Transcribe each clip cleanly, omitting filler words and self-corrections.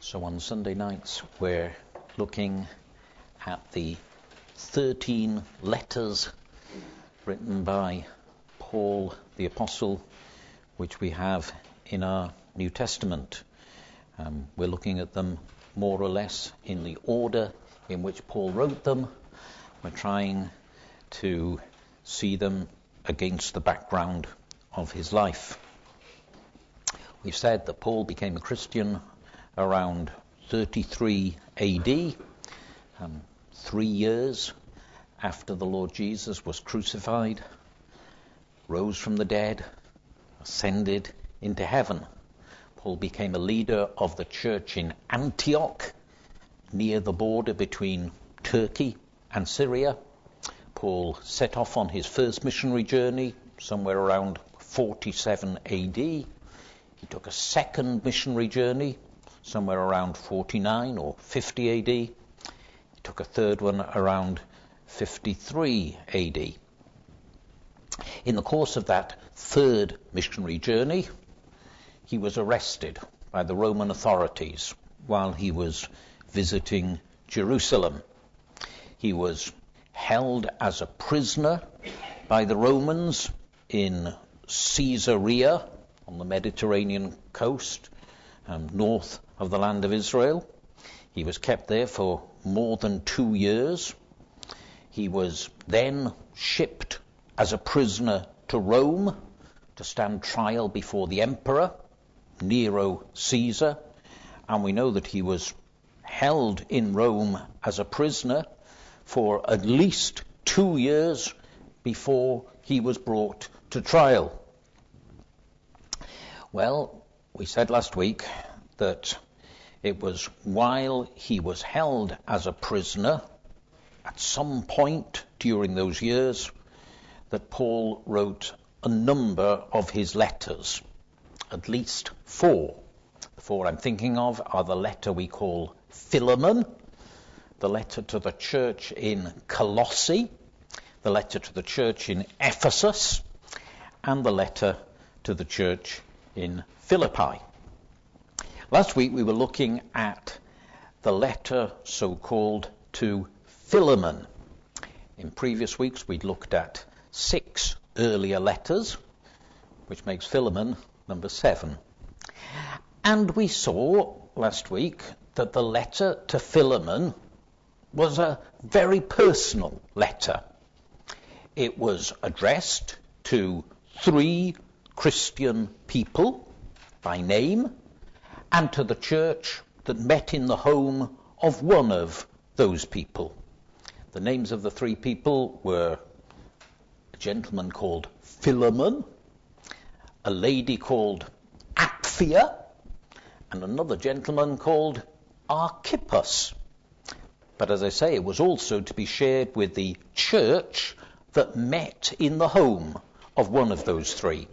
So on Sunday nights we're looking at the 13 letters written by Paul the Apostle, which we have in our New Testament. We're looking at them more or less in the order in which Paul wrote them. We're trying to see them against the background of his life. We've said that Paul became a Christian around 33 AD, 3 years after the Lord Jesus was crucified, rose from the dead, ascended into heaven. Paul became a leader of the church in Antioch, near the border between Turkey and Syria. Paul set off on his first missionary journey somewhere around 47 AD. He took a second missionary journey somewhere around 49 or 50 AD. He took a third one around 53 AD. In the course of that third missionary journey, he was arrested by the Roman authorities while he was visiting Jerusalem. He was held as a prisoner by the Romans in Caesarea on the Mediterranean coast, north of the land of Israel. He was kept there for more than 2 years. He was then shipped as a prisoner to Rome to stand trial before the emperor, Nero Caesar, and we know that he was held in Rome as a prisoner for at least 2 years before he was brought to trial. Well, we said last week that it was while he was held as a prisoner, at some point during those years, that Paul wrote a number of his letters, at least 4. The 4 I'm thinking of are the letter we call Philemon, the letter to the church in Colossae, the letter to the church in Ephesus, and the letter to the church in Philippi. Last week we were looking at the letter so-called to Philemon. In previous weeks we'd looked at 6 earlier letters, which makes Philemon number 7. And we saw last week that the letter to Philemon was a very personal letter. It was addressed to 3 Christian people by name, and to the church that met in the home of one of those people. The names of the 3 people were a gentleman called Philemon, a lady called Apphia, and another gentleman called Archippus. But as I say, it was also to be shared with the church that met in the home of one of those 3.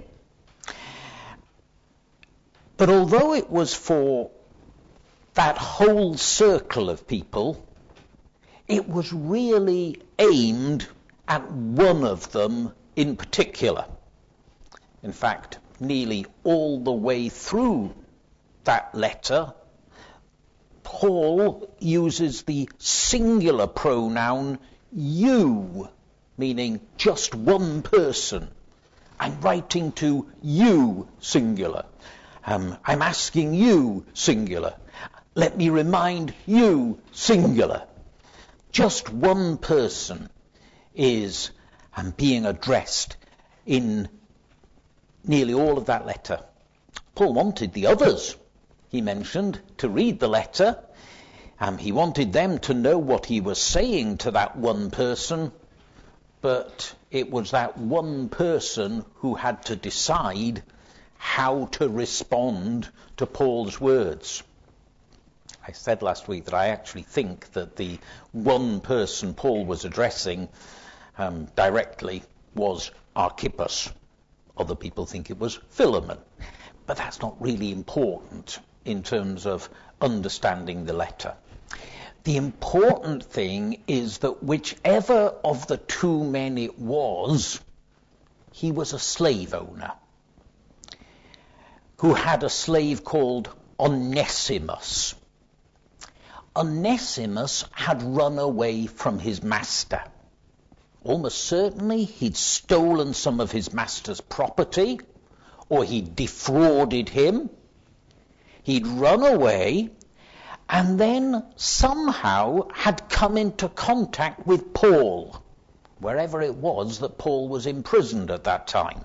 But although it was for that whole circle of people, it was really aimed at one of them in particular. In fact, nearly all the way through that letter, Paul uses the singular pronoun you, meaning just one person. I'm writing to you, singular. I'm asking you, singular. Let me remind you, singular. Just one person is being addressed in nearly all of that letter. Paul wanted the others, he mentioned, to read the letter. He wanted them to know what he was saying to that one person, but it was that one person who had to decide how to respond to Paul's words. I said last week that I actually think that the one person Paul was addressing directly was Archippus. Other people think it was Philemon. But that's not really important in terms of understanding the letter. The important thing is that whichever of the 2 men it was, he was a slave owner who had a slave called Onesimus. Onesimus had run away from his master. Almost certainly he'd stolen some of his master's property, or he'd defrauded him. He'd run away and then somehow had come into contact with Paul, wherever it was that Paul was imprisoned at that time.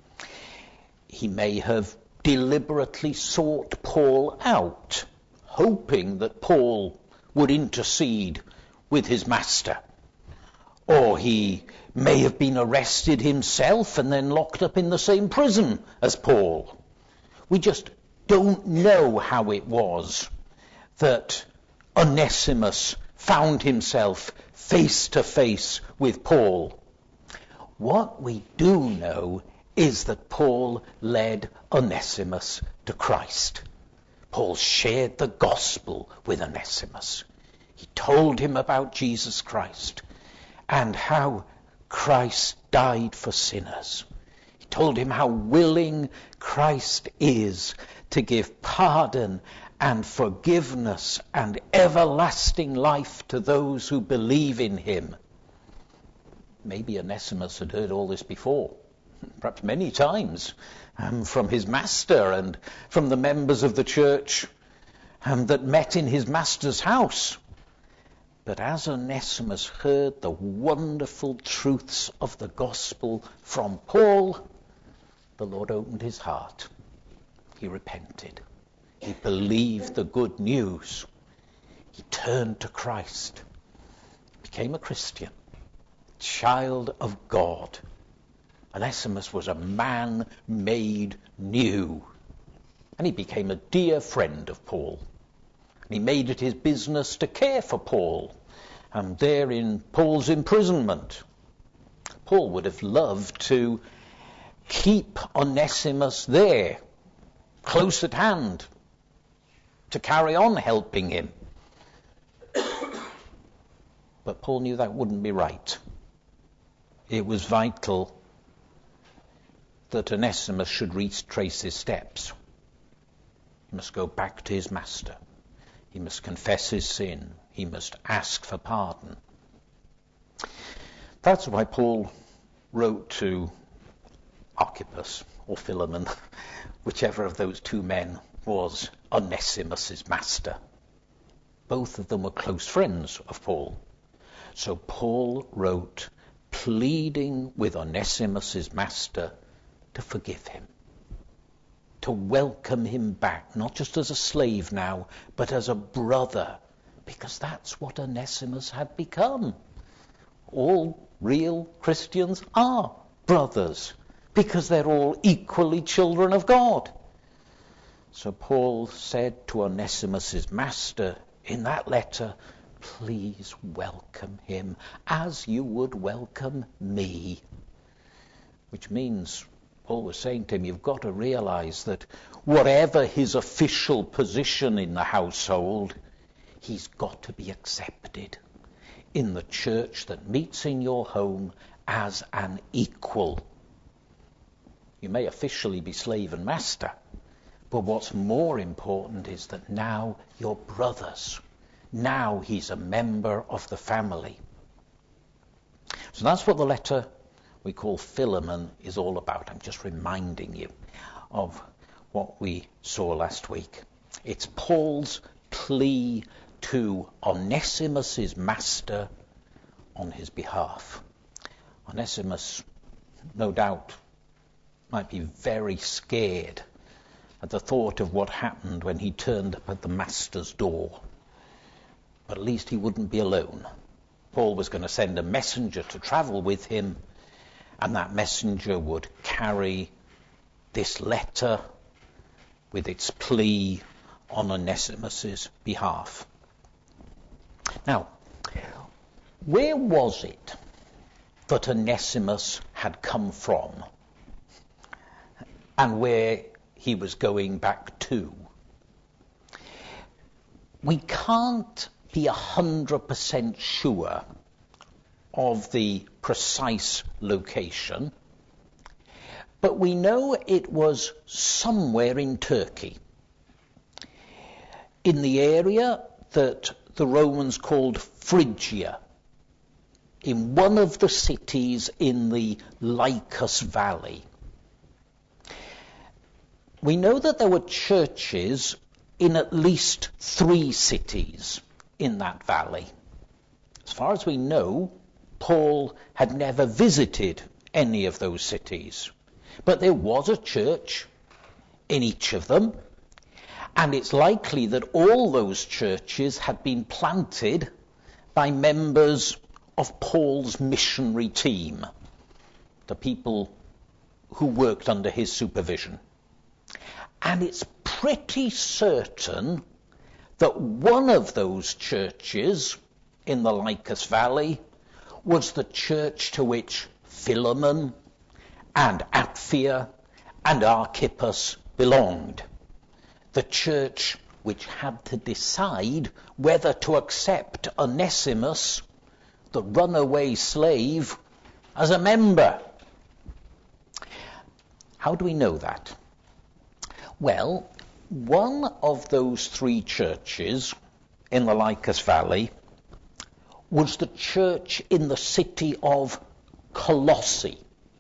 He may have deliberately sought Paul out, hoping that Paul would intercede with his master. Or he may have been arrested himself and then locked up in the same prison as Paul. We just don't know how it was that Onesimus found himself face to face with Paul. What we do know is that Paul led Onesimus to Christ. Paul shared the gospel with Onesimus. He told him about Jesus Christ and how Christ died for sinners. He told him how willing Christ is to give pardon and forgiveness and everlasting life to those who believe in him. Maybe Onesimus had heard all this before, perhaps many times, from his master and from the members of the church that met in his master's house. But as Onesimus heard the wonderful truths of the gospel from Paul, the Lord opened his heart. He repented. He believed the good news. He turned to Christ, became a Christian, child of God. Onesimus was a man made new. And he became a dear friend of Paul. And he made it his business to care for Paul. And there in Paul's imprisonment, Paul would have loved to keep Onesimus there, close at hand, to carry on helping him. But Paul knew that wouldn't be right. It was vital that Onesimus should retrace his steps. He must go back to his master. He must confess his sin. He must ask for pardon. That's why Paul wrote to Archippus or Philemon, whichever of those two men was Onesimus' master. Both of them were close friends of Paul. So Paul wrote, pleading with Onesimus' master to forgive him, to welcome him back, not just as a slave now, but as a brother, because that's what Onesimus had become. All real Christians are brothers, because they're all equally children of God. So Paul said to Onesimus' master in that letter, please welcome him as you would welcome me. Which means, Paul was saying to him, you've got to realize that whatever his official position in the household, he's got to be accepted in the church that meets in your home as an equal. You may officially be slave and master, but what's more important is that now you're brothers. Now he's a member of the family. So that's what the letter we call Philemon is all about. I'm just reminding you of what we saw last week. It's Paul's plea to Onesimus' master on his behalf. Onesimus, no doubt, might be very scared at the thought of what happened when he turned up at the master's door. But at least he wouldn't be alone. Paul was going to send a messenger to travel with him, and that messenger would carry this letter with its plea on Onesimus' behalf. Now, where was it that Onesimus had come from and where he was going back to? We can't be 100% sure of the precise location, but we know it was somewhere in Turkey, in the area that the Romans called Phrygia, in one of the cities in the Lycus Valley. We know that there were churches in at least 3 cities in that valley. As far as we know, Paul had never visited any of those cities. But there was a church in each of them, and it's likely that all those churches had been planted by members of Paul's missionary team, the people who worked under his supervision. And it's pretty certain that one of those churches in the Lycus Valley was the church to which Philemon and Apphia and Archippus belonged, the church which had to decide whether to accept Onesimus, the runaway slave, as a member. How do we know that? Well, one of those 3 churches in the Lycus Valley was the church in the city of Colossae.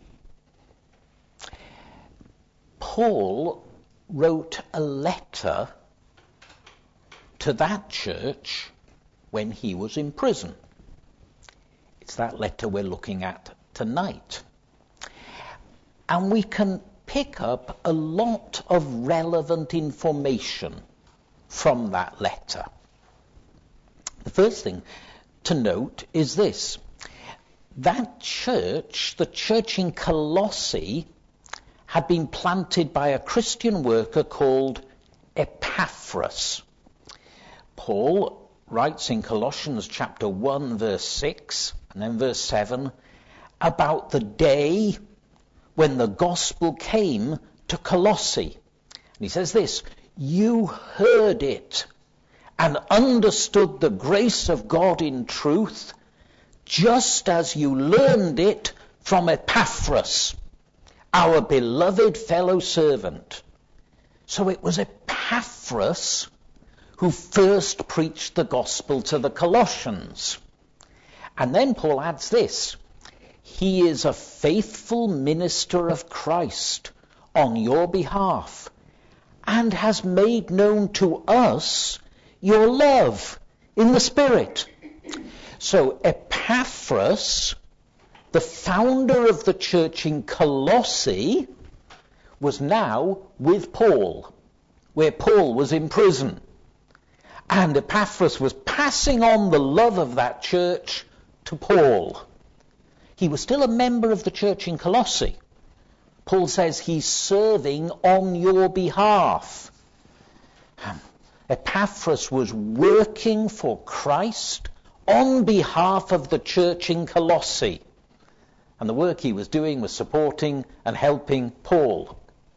Paul wrote a letter to that church when he was in prison. It's that letter we're looking at tonight. And we can pick up a lot of relevant information from that letter. The first thing to note is this. That church, the church in Colossae, had been planted by a Christian worker called Epaphras. Paul writes in Colossians chapter 1, verse 6, and then verse 7, about the day when the gospel came to Colossae. And he says this, "You heard it and understood the grace of God in truth, just as you learned it from Epaphras, our beloved fellow servant." So it was Epaphras who first preached the gospel to the Colossians. And then Paul adds this, "He is a faithful minister of Christ on your behalf, and has made known to us your love in the Spirit." So Epaphras, the founder of the church in Colossae, was now with Paul, where Paul was in prison. And Epaphras was passing on the love of that church to Paul. He was still a member of the church in Colossae. Paul says he's serving on your behalf. Epaphras was working for Christ on behalf of the church in Colossae. And the work he was doing was supporting and helping Paul.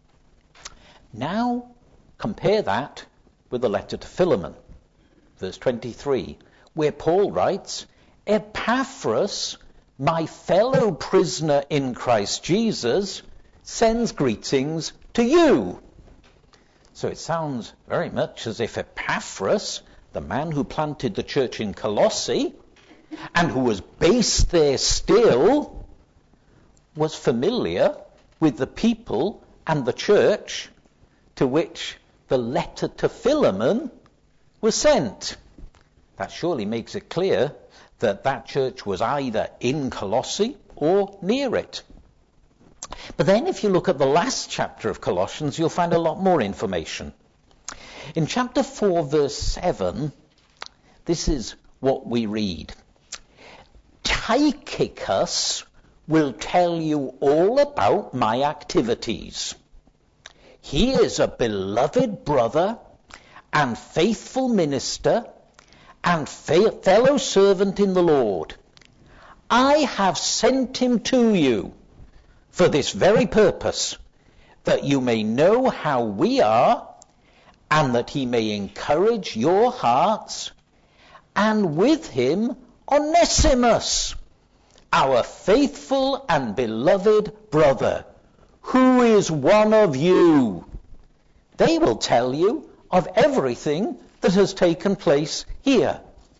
Now, compare that with the letter to Philemon, verse 23, where Paul writes, "Epaphras, my fellow prisoner in Christ Jesus, sends greetings to you." So it sounds very much as if Epaphras, the man who planted the church in Colossae, and who was based there still, was familiar with the people and the church to which the letter to Philemon was sent. That surely makes it clear that that church was either in Colossae or near it. But then if you look at the last chapter of Colossians, you'll find a lot more information. In chapter 4, verse 7, this is what we read. "Tychicus will tell you all about my activities. He is a beloved brother and faithful minister and fellow servant in the Lord. I have sent him to you for this very purpose, that you may know how we are, and that he may encourage your hearts, and with him Onesimus, our faithful and beloved brother, who is one of you. They will tell you of everything that has taken place here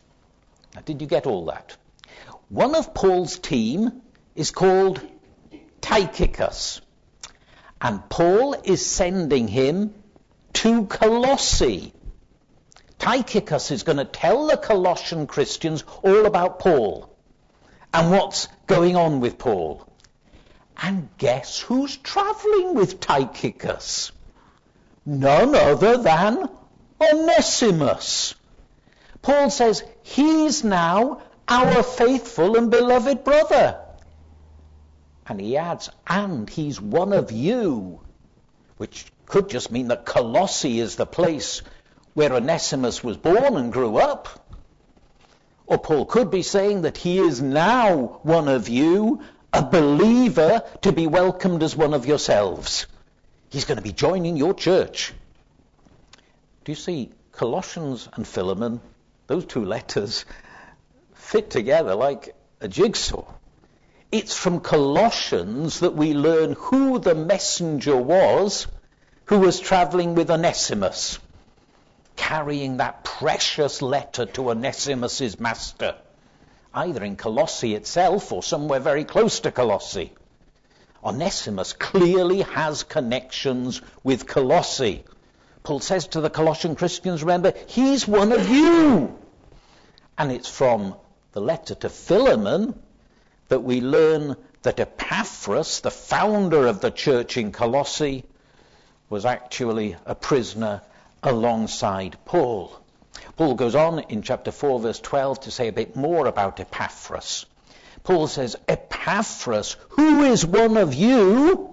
Now, did you get all that? One of Paul's team is called Tychicus, and Paul is sending him to Colossae. Tychicus is going to tell the Colossian Christians all about Paul and what's going on with Paul. And guess who's travelling with Tychicus? None other than Onesimus. Paul says he's now our faithful and beloved brother. And he adds, and he's one of you, which could just mean that Colossae is the place where Onesimus was born and grew up. Or Paul could be saying that he is now one of you, a believer, to be welcomed as one of yourselves. He's going to be joining your church. Do you see, Colossians and Philemon, those two letters, fit together like a jigsaw. It's from Colossians that we learn who the messenger was who was travelling with Onesimus, carrying that precious letter to Onesimus' master, either in Colossae itself or somewhere very close to Colossae. Onesimus clearly has connections with Colossae. Paul says to the Colossian Christians, remember, he's one of you. And it's from the letter to Philemon that we learn that Epaphras, the founder of the church in Colossae, was actually a prisoner alongside Paul. Paul goes on in chapter 4, verse 12 to say a bit more about Epaphras. Paul says, Epaphras, who is one of you,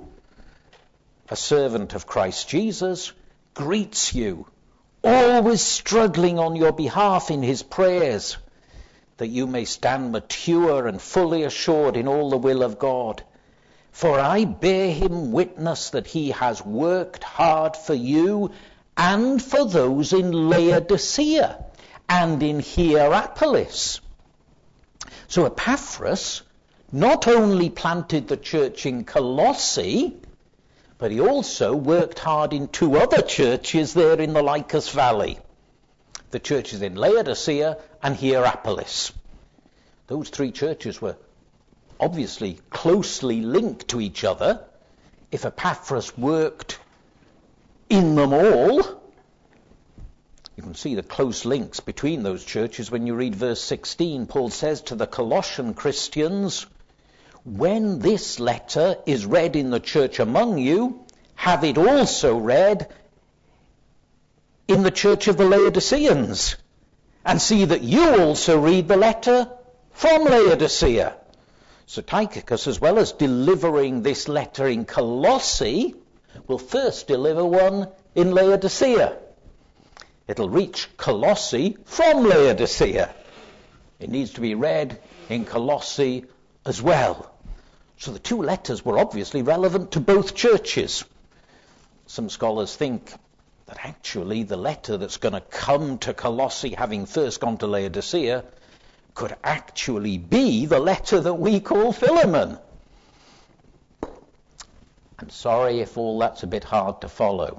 a servant of Christ Jesus, greets you, always struggling on your behalf in his prayers, that you may stand mature and fully assured in all the will of God. For I bear him witness that he has worked hard for you and for those in Laodicea and in Hierapolis. So Epaphras not only planted the church in Colossae, but he also worked hard in two other churches there in the Lycus Valley. The churches in Laodicea and Hierapolis. Those three churches were obviously closely linked to each other. If Epaphras worked in them all, you can see the close links between those churches when you read verse 16. Paul says to the Colossian Christians, when this letter is read in the church among you, have it also read in the church of the Laodiceans, and see that you also read the letter from Laodicea. So Tychicus, as well as delivering this letter in Colossae, will first deliver one in Laodicea. It'll reach Colossae from Laodicea. It needs to be read in Colossae as well. So the two letters were obviously relevant to both churches. Some scholars think that actually the letter that's going to come to Colossae, having first gone to Laodicea, could actually be the letter that we call Philemon. I'm sorry if all that's a bit hard to follow.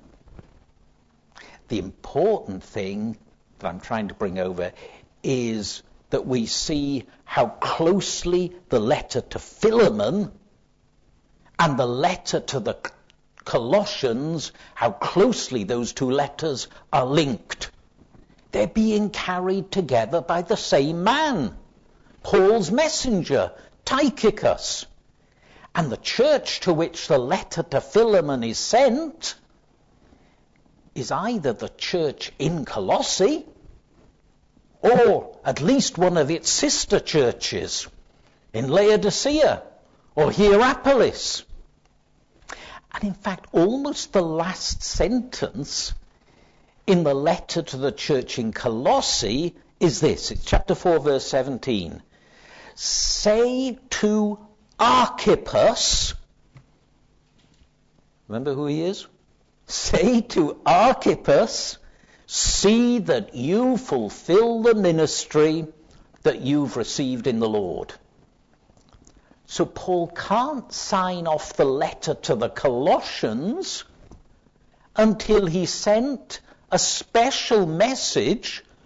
The important thing that I'm trying to bring over is that we see how closely the letter to Philemon and the letter to the Colossians, how closely those two letters are linked. They're being carried together by the same man, Paul's messenger, Tychicus. And the church to which the letter to Philemon is sent is either the church in Colossae or at least one of its sister churches in Laodicea or Hierapolis. And in fact, almost the last sentence in the letter to the church in Colossae is this. It's chapter 4, verse 17. Say to Archippus, remember who he is? Say to Archippus, see that you fulfill the ministry that you've received in the Lord. So Paul can't sign off the letter to the Colossians until he sent a special message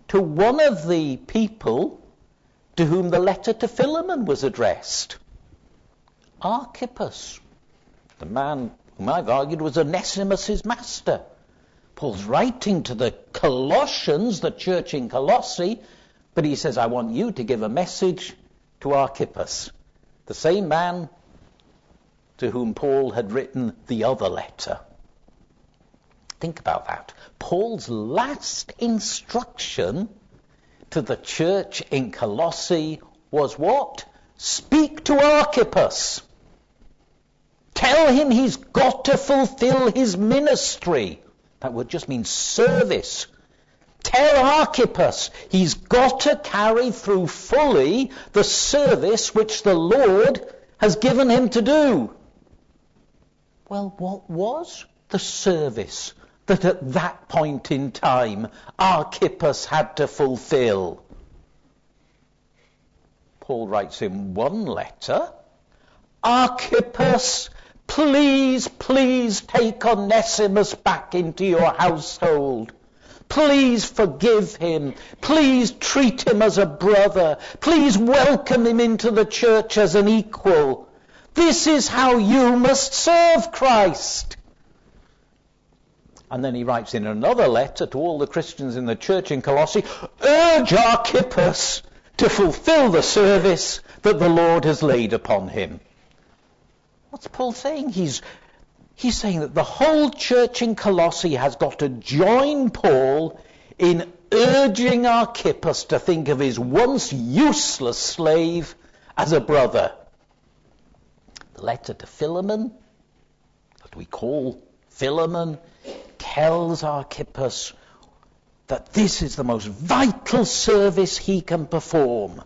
to one of the people to whom the letter to Philemon was addressed. Archippus, the man whom I've argued was Onesimus' master. Paul's writing to the Colossians, the church in Colossae, but he says, I want you to give a message to Archippus, the same man to whom Paul had written the other letter. Think about that. Paul's last instruction to the church in Colossae was what? Speak to Archippus. Tell him he's got to fulfill his ministry. That word just means service. Tell Archippus he's got to carry through fully the service which the Lord has given him to do. Well, what was the service that at that point in time Archippus had to fulfill? Paul writes in one letter, Archippus, please take Onesimus back into your household. Please forgive him. Please treat him as a brother. Please welcome him into the church as an equal. This is how you must serve Christ. And then he writes in another letter to all the Christians in the church in Colossae, urge Archippus to fulfill the service that the Lord has laid upon him. What's Paul saying? He's saying that the whole church in Colossae has got to join Paul in urging Archippus to think of his once useless slave as a brother. The letter to Philemon, that we call Philemon, tells Archippus that this is the most vital service he can perform,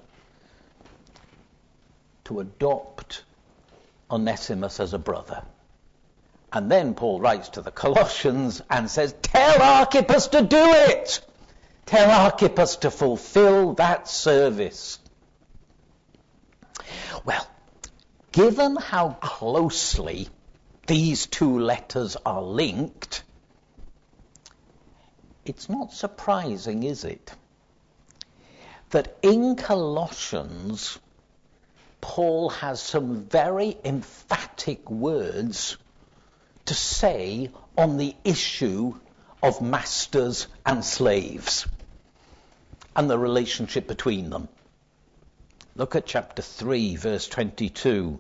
to adopt Onesimus as a brother. And then Paul writes to the Colossians and says, tell Archippus to do it. Tell Archippus to fulfill that service. Well, given how closely these two letters are linked, it's not surprising, is it, that in Colossians, Paul has some very emphatic words to say on the issue of masters and slaves and the relationship between them. Look at chapter 3, verse 22.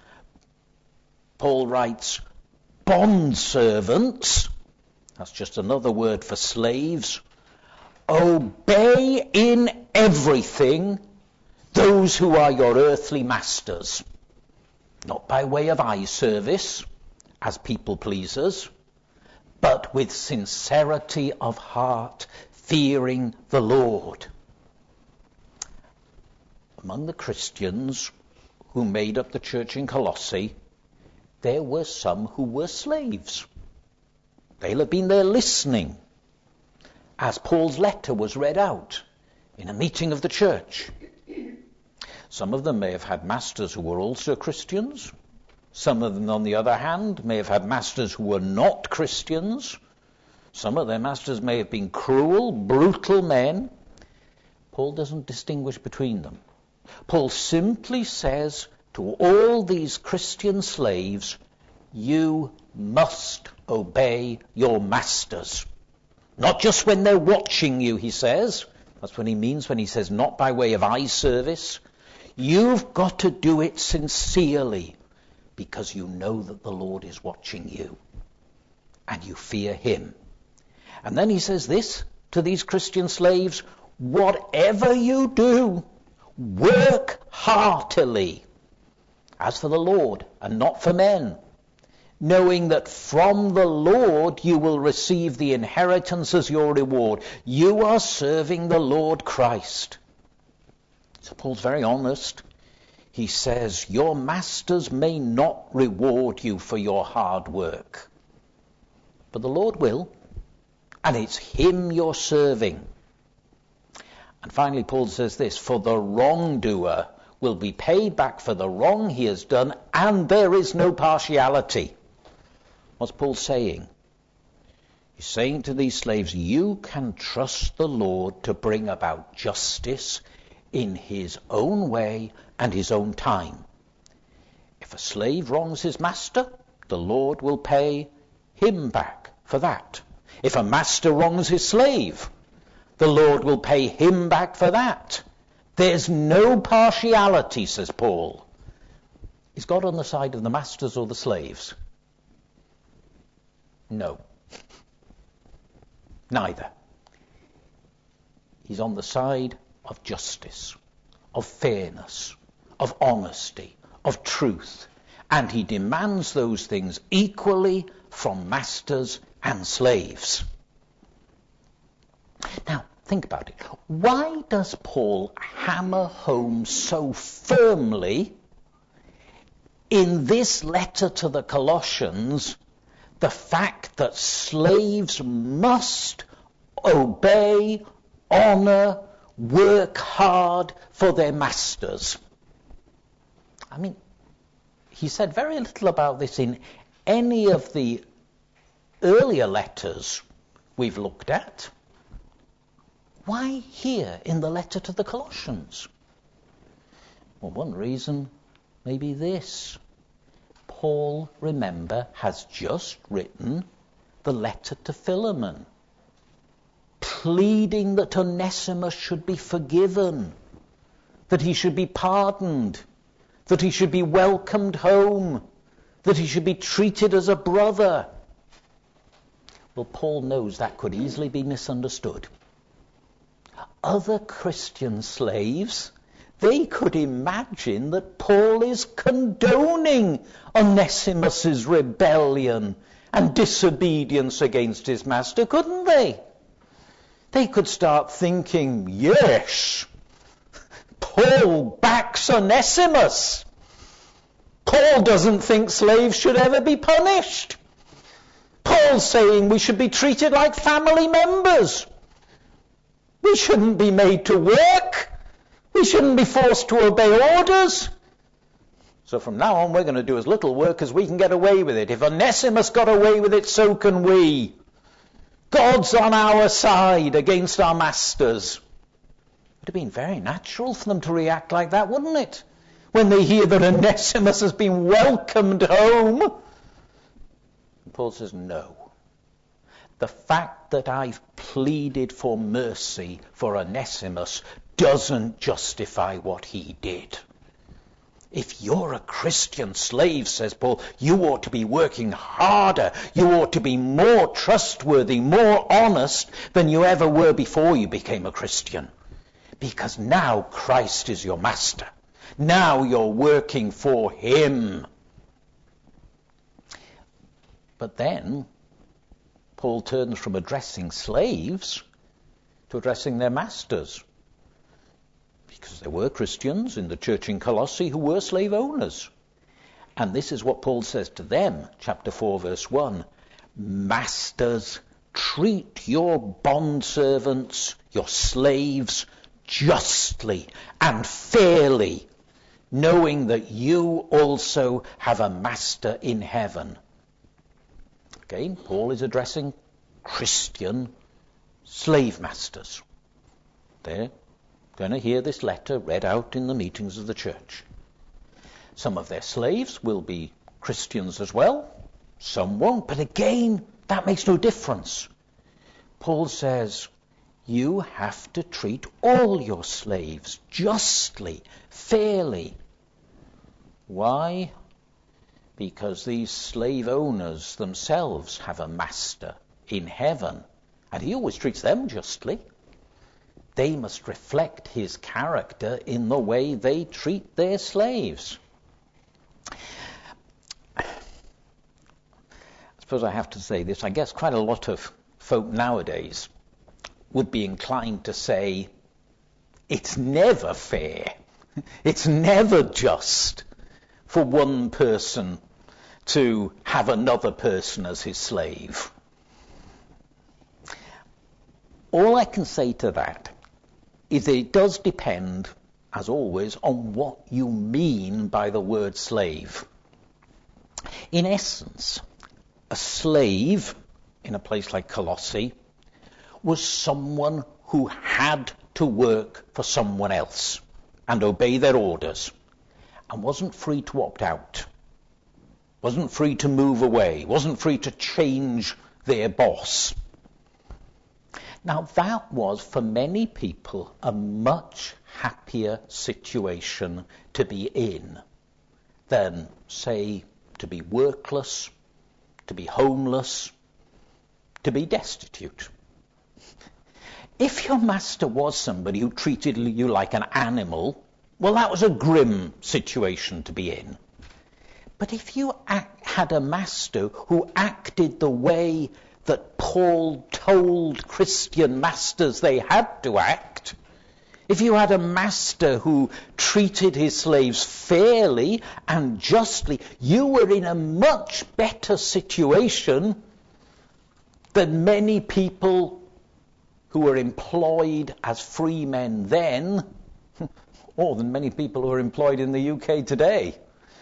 Paul writes, bondservants, that's just another word for slaves, obey in everything those who are your earthly masters, not by way of eye service, as people pleasers, but with sincerity of heart, fearing the Lord. Among the Christians who made up the church in Colossae, there were some who were slaves. They'll have been there listening as Paul's letter was read out in a meeting of the church. Some of them may have had masters who were also Christians. Some of them, on the other hand, may have had masters who were not Christians. Some of their masters may have been cruel, brutal men. Paul doesn't distinguish between them. Paul simply says to all these Christian slaves, you must obey your masters. Not just when they're watching you, he says. That's what he means when he says not by way of eye service. You've got to do it sincerely, because you know that the Lord is watching you and you fear him. And then he says this to these Christian slaves, whatever you do, work heartily as for the Lord and not for men, knowing that from the Lord you will receive the inheritance as your reward. You are serving the Lord Christ. So Paul's very honest. He says, your masters may not reward you for your hard work, but the Lord will, and it's him you're serving. And finally, Paul says this, for the wrongdoer will be paid back for the wrong he has done, and there is no partiality. What's Paul saying? He's saying to these slaves, you can trust the Lord to bring about justice in his own way and his own time. If a slave wrongs his master, the Lord will pay him back for that. If a master wrongs his slave, the Lord will pay him back for that. There's no partiality, says Paul. Is God on the side of the masters or the slaves? No. Neither. He's on the side of justice, of fairness, of honesty, of truth. And he demands those things equally from masters and slaves. Now, think about it. Why does Paul hammer home so firmly in this letter to the Colossians the fact that slaves must obey, honor, work hard for their masters? I mean, he said very little about this in any of the earlier letters we've looked at. Why here in the letter to the Colossians? Well, one reason may be this. Paul, remember, has just written the letter to Philemon, pleading that Onesimus should be forgiven, that he should be pardoned, that he should be welcomed home, that he should be treated as a brother. Well, Paul knows that could easily be misunderstood. Other Christian slaves, they could imagine that Paul is condoning Onesimus's rebellion and disobedience against his master, couldn't they? They could start thinking, yes, Paul backs Onesimus. Paul doesn't think slaves should ever be punished. Paul's saying we should be treated like family members. We shouldn't be made to work. We shouldn't be forced to obey orders. So from now on, we're going to do as little work as we can get away with it. If Onesimus got away with it, so can we. God's on our side against our masters. It would have been very natural for them to react like that, wouldn't it? When they hear that Onesimus has been welcomed home. And Paul says, no. The fact that I've pleaded for mercy for Onesimus doesn't justify what he did. If you're a Christian slave, says Paul, you ought to be working harder. You ought to be more trustworthy, more honest than you ever were before you became a Christian. Because now Christ is your master. Now you're working for him. But then Paul turns from addressing slaves to addressing their masters. Because there were Christians in the church in Colossae who were slave owners. And this is what Paul says to them, chapter 4, verse 1. Masters, treat your bondservants, your slaves, justly and fairly, knowing that you also have a master in heaven. Again, Paul is addressing Christian slave masters. They're going to hear this letter read out in the meetings of the church. Some of their slaves will be Christians as well. Some won't. But again, that makes no difference. Paul says, you have to treat all your slaves justly, fairly. Why? Because these slave owners themselves have a master in heaven, and he always treats them justly. They must reflect his character in the way they treat their slaves. I suppose I have to say this. I guess quite a lot of folk nowadays would be inclined to say, it's never fair, it's never just for one person to have another person as his slave. All I can say to that is that it does depend, as always, on what you mean by the word slave. In essence, a slave in a place like Colossae was someone who had to work for someone else and obey their orders, and wasn't free to opt out, wasn't free to move away, wasn't free to change their boss. Now that was, for many people, a much happier situation to be in than, say, to be workless, to be homeless, to be destitute. If your master was somebody who treated you like an animal, well, that was a grim situation to be in. But if you had a master who acted the way that Paul told Christian masters they had to act, if you had a master who treated his slaves fairly and justly, you were in a much better situation than many people who were employed as free men then, or than many people who are employed in the UK today.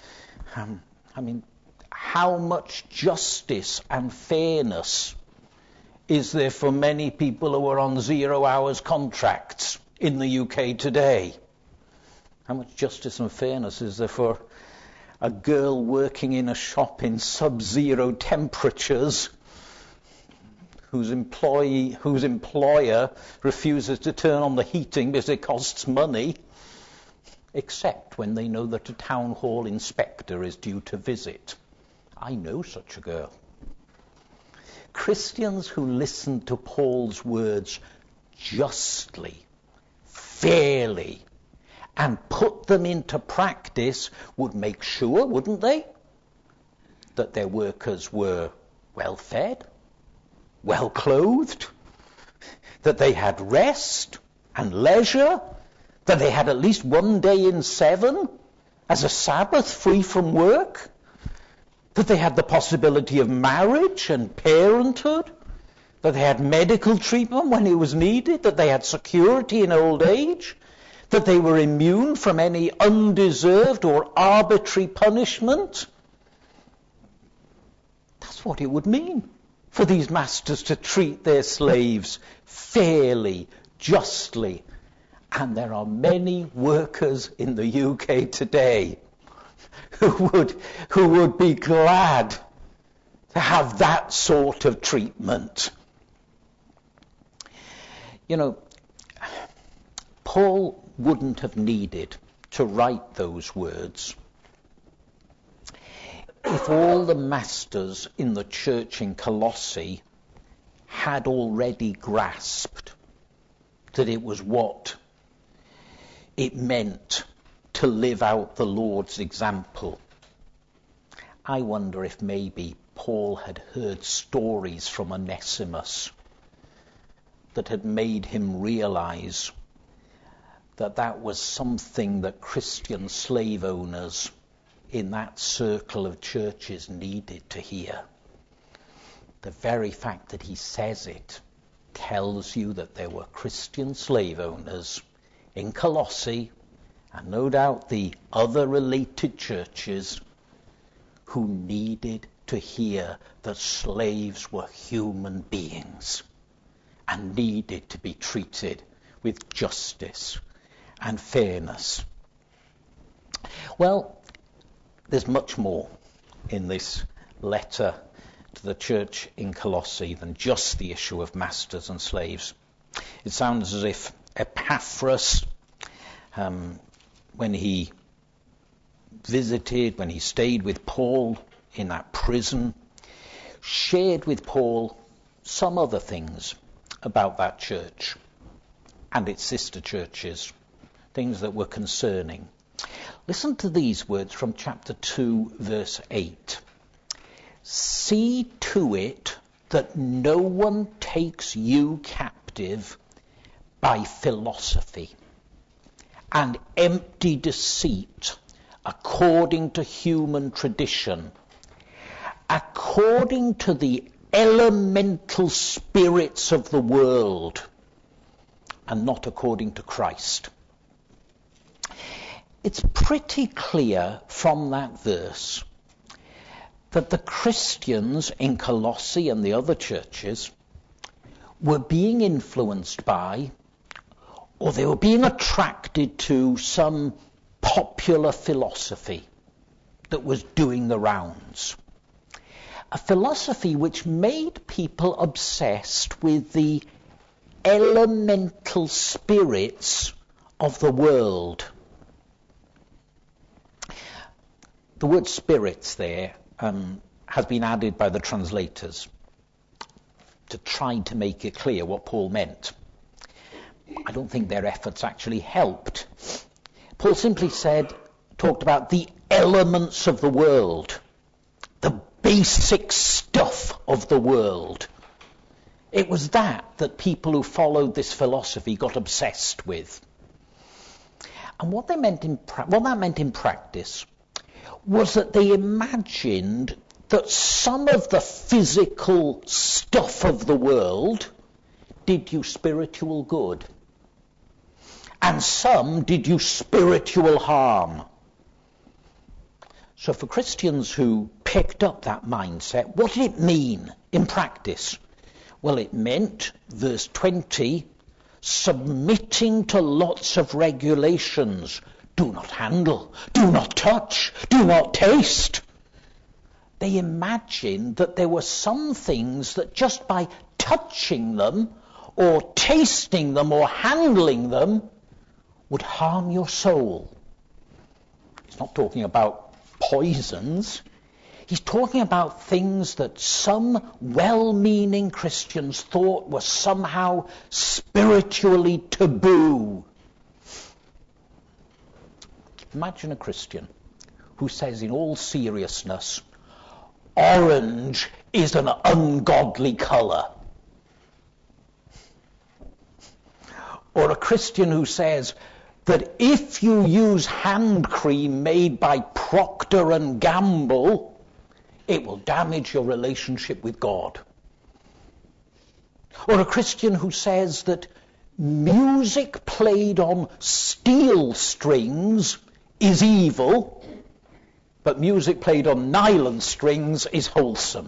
How much justice and fairness is there for many people who are on 0 hours contracts in the UK today? How much justice and fairness is there for a girl working in a shop in sub-zero temperatures whose employer refuses to turn on the heating because it costs money, except when they know that a town hall inspector is due to visit? I know such a girl. Christians who listen to Paul's words justly, fairly, and put them into practice would make sure, wouldn't they, that their workers were well fed, well clothed, that they had rest and leisure, that they had at least one day in 7 as a Sabbath free from work, that they had the possibility of marriage and parenthood, that they had medical treatment when it was needed, that they had security in old age, that they were immune from any undeserved or arbitrary punishment. That's what it would mean for these masters to treat their slaves fairly, justly. And there are many workers in the UK today who would be glad to have that sort of treatment. You know, Paul wouldn't have needed to write those words if all the masters in the church in Colossae had already grasped that it was what it meant to live out the Lord's example. I wonder if maybe Paul had heard stories from Onesimus that had made him realize that that was something that Christian slave owners in that circle of churches needed to hear. The very fact that he says it tells you that there were Christian slave owners in Colossae, and no doubt the other related churches, who needed to hear that slaves were human beings and needed to be treated with justice and fairness. Well, there's much more in this letter to the church in Colossae than just the issue of masters and slaves. It sounds as if Epaphras, when he stayed with Paul in that prison, shared with Paul some other things about that church and its sister churches, things that were concerning. Listen to these words from chapter 2, verse 8. See to it that no one takes you captive by philosophy and empty deceit, according to human tradition, according to the elemental spirits of the world, and not according to Christ. It's pretty clear from that verse that the Christians in Colossae and the other churches were being influenced by, or they were being attracted to, some popular philosophy that was doing the rounds. A philosophy which made people obsessed with the elemental spirits of the world. The word spirits there has been added by the translators to try to make it clear what Paul meant. I don't think their efforts actually helped. Paul simply talked about the elements of the world, the basic stuff of the world. It was that people who followed this philosophy got obsessed with. And what that meant in practice was that they imagined that some of the physical stuff of the world did you spiritual good, and some did you spiritual harm. So for Christians who picked up that mindset, what did it mean in practice? Well, it meant, verse 20, submitting to lots of regulations. Do not handle, do not touch, do not taste. They imagined that there were some things that just by touching them or tasting them or handling them would harm your soul. He's not talking about poisons. He's talking about things that some well-meaning Christians thought were somehow spiritually taboo. Imagine a Christian who says in all seriousness, orange is an ungodly colour. Or a Christian who says that if you use hand cream made by Procter & Gamble, it will damage your relationship with God. Or a Christian who says that music played on steel strings is evil, but music played on nylon strings is wholesome.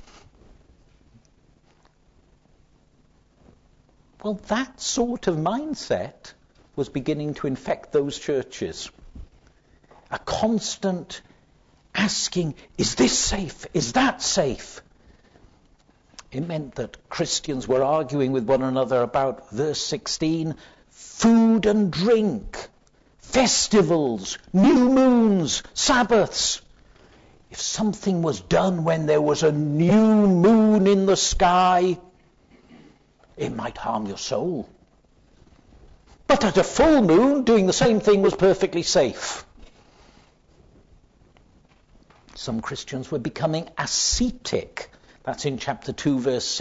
Well, that sort of mindset was beginning to infect those churches. A constant asking, is this safe? Is that safe? It meant that Christians were arguing with one another about, verse 16, food and drink, festivals, new moons, Sabbaths. If something was done when there was a new moon in the sky, it might harm your soul. But at a full moon, doing the same thing was perfectly safe. Some Christians were becoming ascetic. That's in chapter 2, verse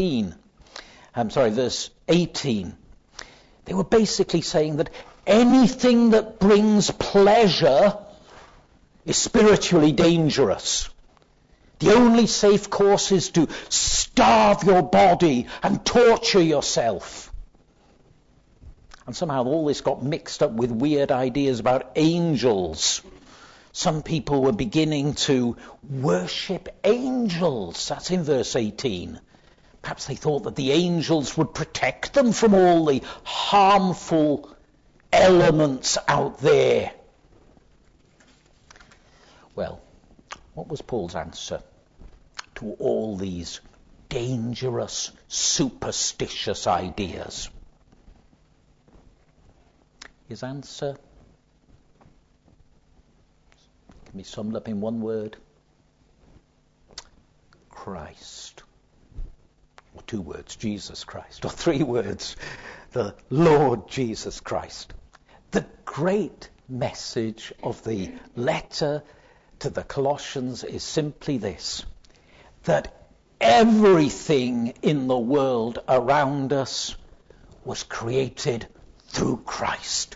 18. They were basically saying that anything that brings pleasure is spiritually dangerous. The only safe course is to starve your body and torture yourself. And somehow all this got mixed up with weird ideas about angels. Some people were beginning to worship angels. That's in verse 18. Perhaps they thought that the angels would protect them from all the harmful elements out there. Well, what was Paul's answer to all these dangerous, superstitious ideas? His answer can be summed up in one word: Christ. Or two words, Jesus Christ. Or three words, the Lord Jesus Christ. The great message of the letter to the Colossians is simply this: that everything in the world around us was created through Christ.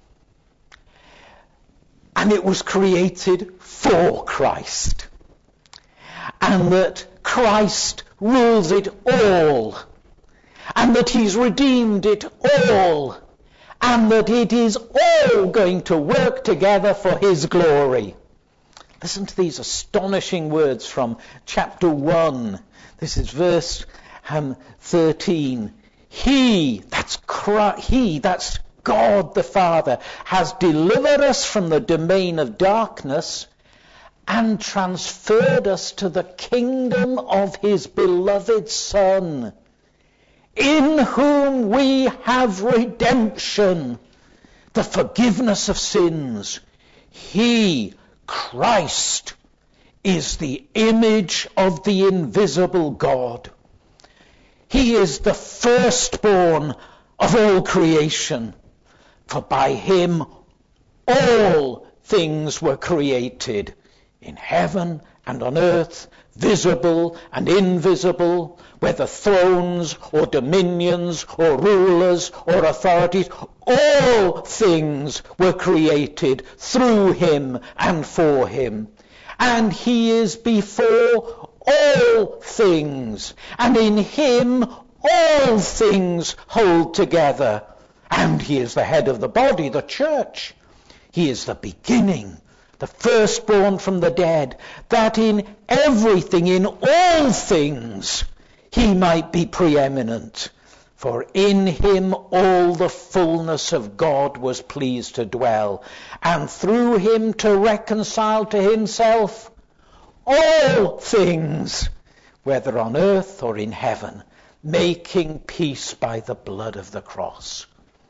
And it was created for Christ. And that Christ rules it all. And that he's redeemed it all. And that it is all going to work together for his glory. Listen to these astonishing words from chapter 1. This is verse 13. He, that's God the Father, has delivered us from the domain of darkness and transferred us to the kingdom of his beloved Son, in whom we have redemption, the forgiveness of sins. He, Christ, is the image of the invisible God. He is the firstborn of all creation, for by him all things were created, in heaven and on earth, visible and invisible, whether thrones or dominions or rulers or authorities. All things were created through him and for him. And he is before all things, and in him all things hold together. And he is the head of the body, the church. He is the beginning, the firstborn from the dead, that in everything, in all things, he might be preeminent. For in him all the fullness of God was pleased to dwell, and through him to reconcile to himself all things, whether on earth or in heaven, making peace by the blood of the cross.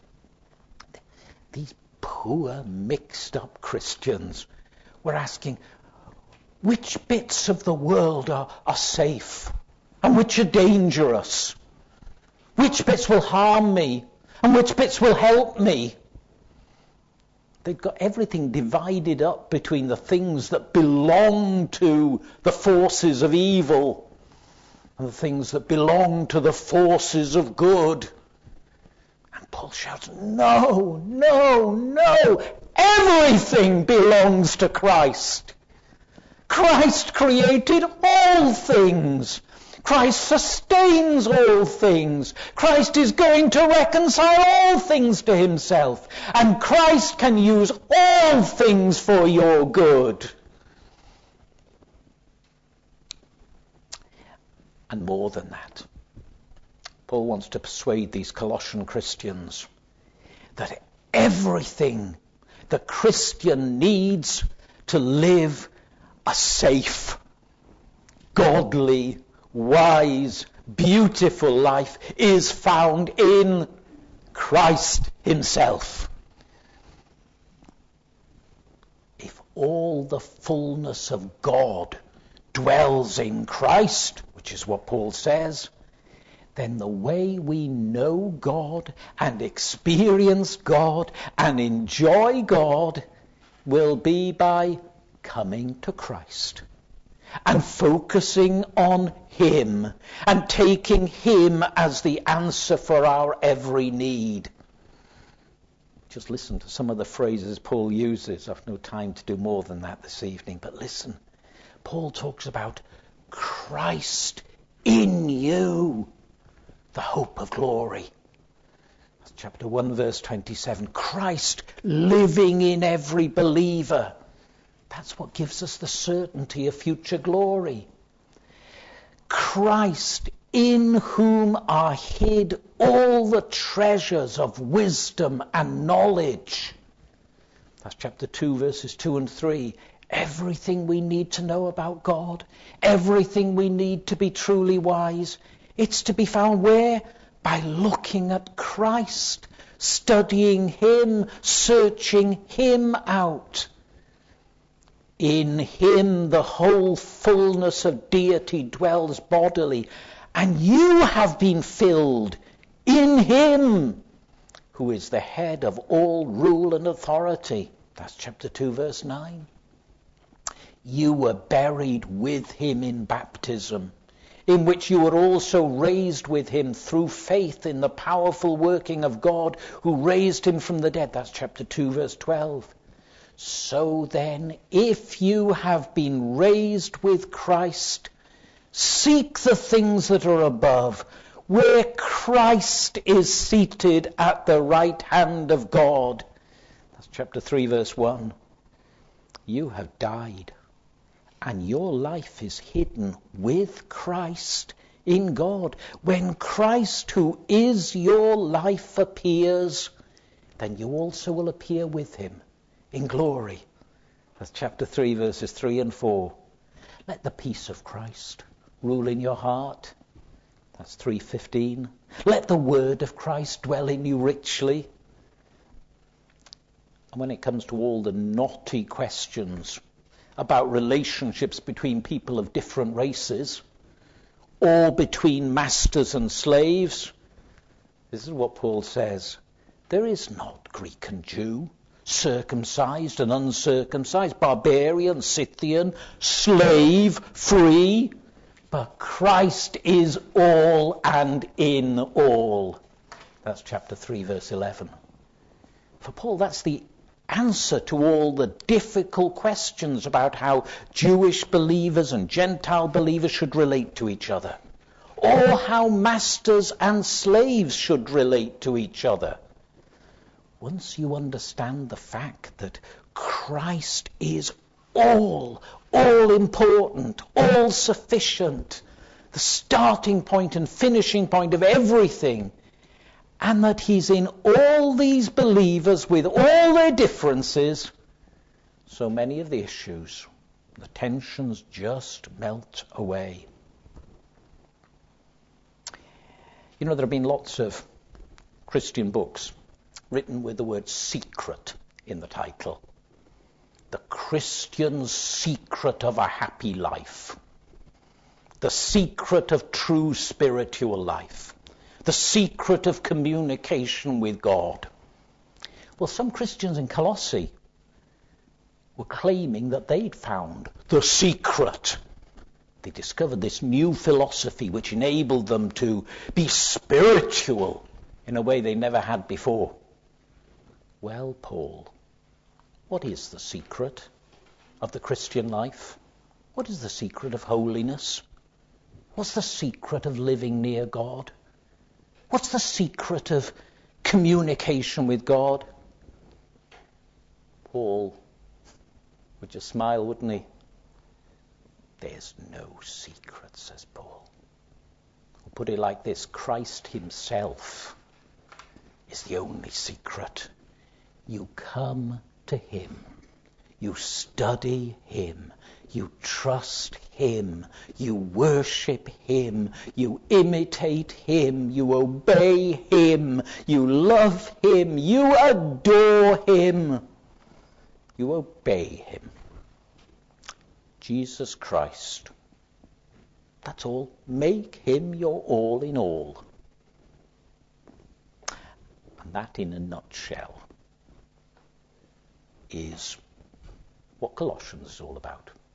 These poor, mixed-up Christians were asking, which bits of the world are safe and which are dangerous? Which bits will harm me and which bits will help me? They've got everything divided up between the things that belong to the forces of evil and the things that belong to the forces of good. And Paul shouts, no, no, no. Everything belongs to Christ. Christ created all things. Christ sustains all things. Christ is going to reconcile all things to himself. And Christ can use all things for your good. And more than that, Paul wants to persuade these Colossian Christians that everything the Christian needs to live a safe, godly, wise, beautiful life is found in Christ himself. If all the fullness of God dwells in Christ, which is what Paul says, then the way we know God and experience God and enjoy God will be by coming to Christ and focusing on him and taking him as the answer for our every need. Just listen to some of the phrases Paul uses. I've no time to do more than that this evening, but listen. Paul talks about Christ in you, the hope of glory. That's chapter 1, verse 27. Christ living in every believer. That's what gives us the certainty of future glory. Christ, in whom are hid all the treasures of wisdom and knowledge. That's chapter 2, verses 2 and 3. Everything we need to know about God, everything we need to be truly wise, it's to be found where? By looking at Christ, studying him, searching him out. In him the whole fullness of deity dwells bodily, and you have been filled in him, who is the head of all rule and authority. That's chapter 2, verse 9. You were buried with him in baptism, in which you were also raised with him through faith in the powerful working of God who raised him from the dead. That's chapter 2, verse 12. So then, if you have been raised with Christ, seek the things that are above, where Christ is seated at the right hand of God. That's chapter 3, verse 1. You have died, and your life is hidden with Christ in God. When Christ, who is your life, appears, then you also will appear with him in glory. That's chapter 3, verses 3 and 4. Let the peace of Christ rule in your heart. That's 3:15. Let the word of Christ dwell in you richly. And when it comes to all the knotty questions about relationships between people of different races, or between masters and slaves, this is what Paul says. There is not Greek and Jew, circumcised and uncircumcised, barbarian, Scythian, slave, free, but Christ is all and in all. That's chapter 3, verse 11. For Paul, that's the answer to all the difficult questions about how Jewish believers and Gentile believers should relate to each other, or how masters and slaves should relate to each other. Once you understand the fact that Christ is all important, all sufficient, the starting point and finishing point of everything, and that he's in all these believers with all their differences, so many of the issues, the tensions just melt away. You know, there have been lots of Christian books written with the word secret in the title. The Christian's Secret of a Happy Life. The Secret of True Spiritual Life. The Secret of Communication with God. Well, some Christians in Colossae were claiming that they'd found the secret. They discovered this new philosophy which enabled them to be spiritual in a way they never had before. Well, Paul, what is the secret of the Christian life? What is the secret of holiness? What's the secret of living near God? What's the secret of communication with God? Paul would just smile, wouldn't he? There's no secret, says Paul. Or put it like this, Christ himself is the only secret. You come to him. You study him. You trust him. You worship him. You imitate him. You obey him. You love him. You adore him. You obey him. Jesus Christ. That's all. Make him your all in all. And that, in a nutshell, is what Colossians is all about.